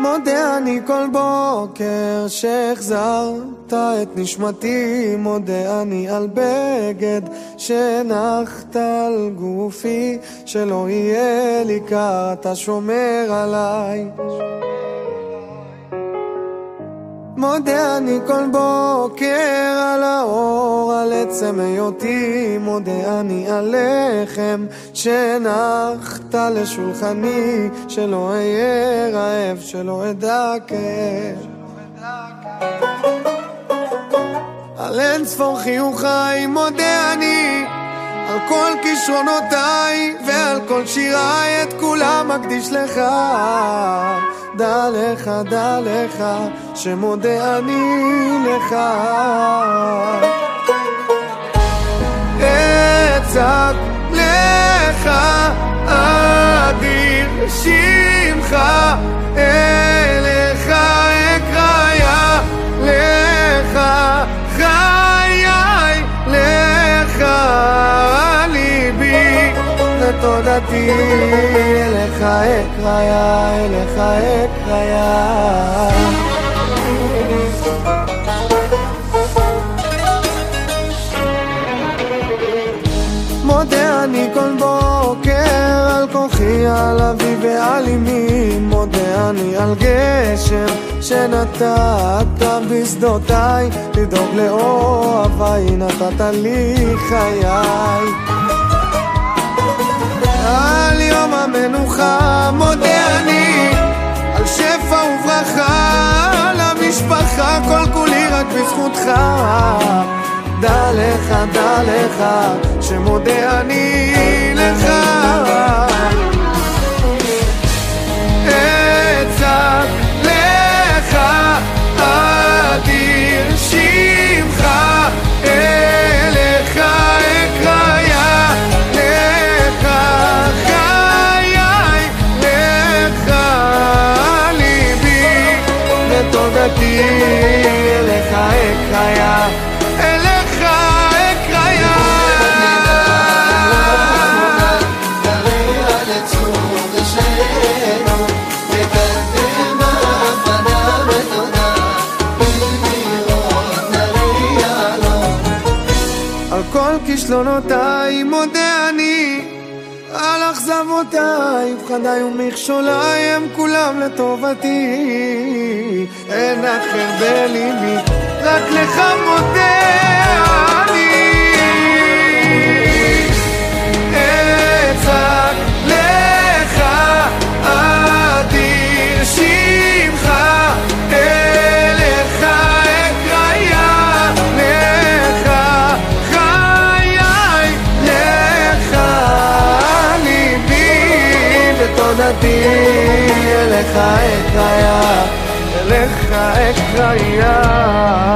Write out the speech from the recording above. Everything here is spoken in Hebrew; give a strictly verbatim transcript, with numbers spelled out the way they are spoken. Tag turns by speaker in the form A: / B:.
A: מודה אני כל בוקר שהחזרת את נשמתי, מודה אני על בגד שנחת על גופי, שלא יהיה לי קר, אתה שומר עליי. מודה אני כל בוקר על האור, על עצם היותי, מודה אני על לחם שנחת לשולחני, שלא אהיה רעב, שלא אדע כאב. על אין ספור חיוכי מודה אני, על כל כישרונותיי ועל כל שיריי, את כולם מקדיש לך. דע לך, דע לך, שמודה אני לך. אצעק לך אדיר שמך, אליך אקרא לך חיי, לך ליבי ותודתי, אליך אקרא, אליך אקרא. מודה אני כל בוקר על כוחי, על אבי ועל אמי, מודה אני על גשם שנתת בשדותיי, לדאוג לאוהביי נתת לי חיי. על יום המנוחה מודה אני, על שפע וברכה, על המשפחה, כל כולי רק בזכותך. דע לך, דע לך, שמודה אני לך. אצעק לך אדיר שמך, אליך אקרא לך חיי, לך ליבי ותודתי, אליך אקרא, אליך אקרא. על כל כישלונותיי מודה אני, על אכזבותיי ופחדיי ומכשוליי, הם כולם לטובתי. אין אחר בליבי, רק לך מודה אני. אצעק לך אדיר שמך, אליך אקרא לך חיי, לך ליבי ותודתי, אליך אקרא, אליך אקרא.